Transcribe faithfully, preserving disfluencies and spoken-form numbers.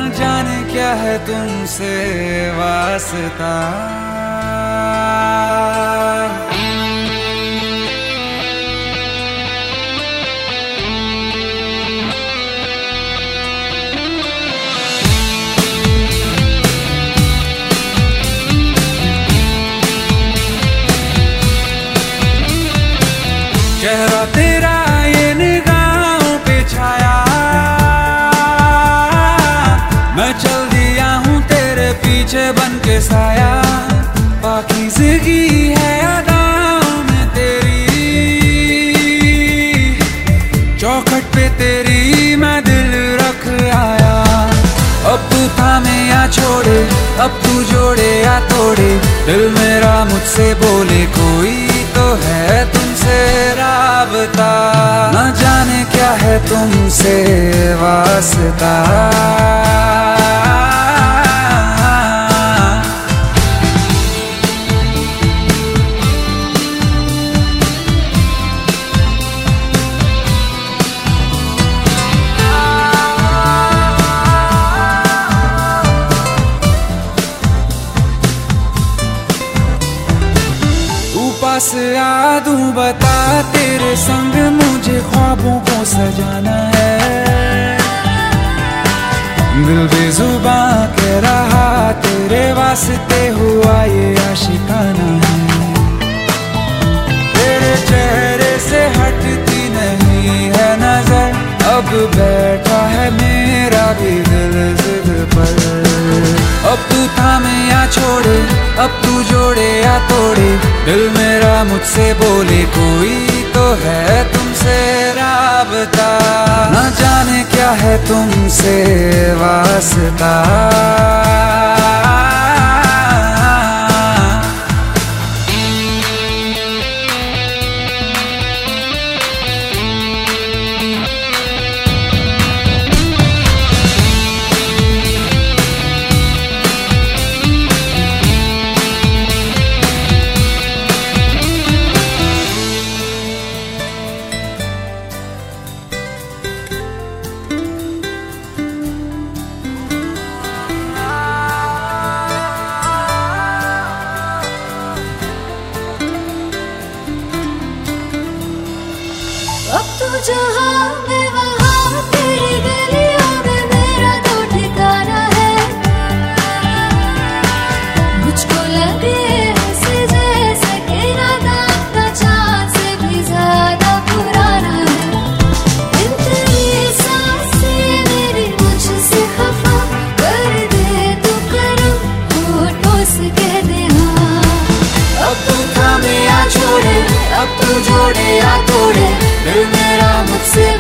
जाने क्या है तुमसे वास्ता। चेहरा तेरा ये निगाहों पे छाया, मैं चल दिया हूँ तेरे पीछे बन के साया। पाकीज़गी है अदाओं में तेरी, चौखट पे तेरी मैं दिल रख आया। अब तू थामे या छोड़े, अब तू जोड़े या तोड़े, दिल मेरा मुझसे बोले कोई तो है तुमसे राबता। न जाने क्या है तुमसे वास्ता। पास आ दूं बता, तेरे संग मुझे ख्वाबों को सजाना है। दिल बेजुबां कह रहा तेरे वास्ते हुआ ये आशिकाना है। तेरे चेहरे से हटती नहीं है नजर, अब बैठा है मेरा भी दिल जिद पर। अब तू थामे या छोड़े, अब तू जोड़े या तोड़े, दिल मेरा मुझसे बोले कोई तो है तुमसे राबता। न जाने क्या है तुमसे वास्ता। अब तू जहाँ मैं वहाँ, तेरी गलियों में मेरा तो ठिकाना है। मुझको लगे ऐसे जैसे कि नाता अपना चाँद से भी ज्यादा पुराना है। इन तेरी सांसें मेरी मुझसे खफा कर दे तू करम, होठों से कह दे हाँ। अब तू थामे या छोड़े, अब तू जोड़े या तोड़े, दिल मेरा मुझसे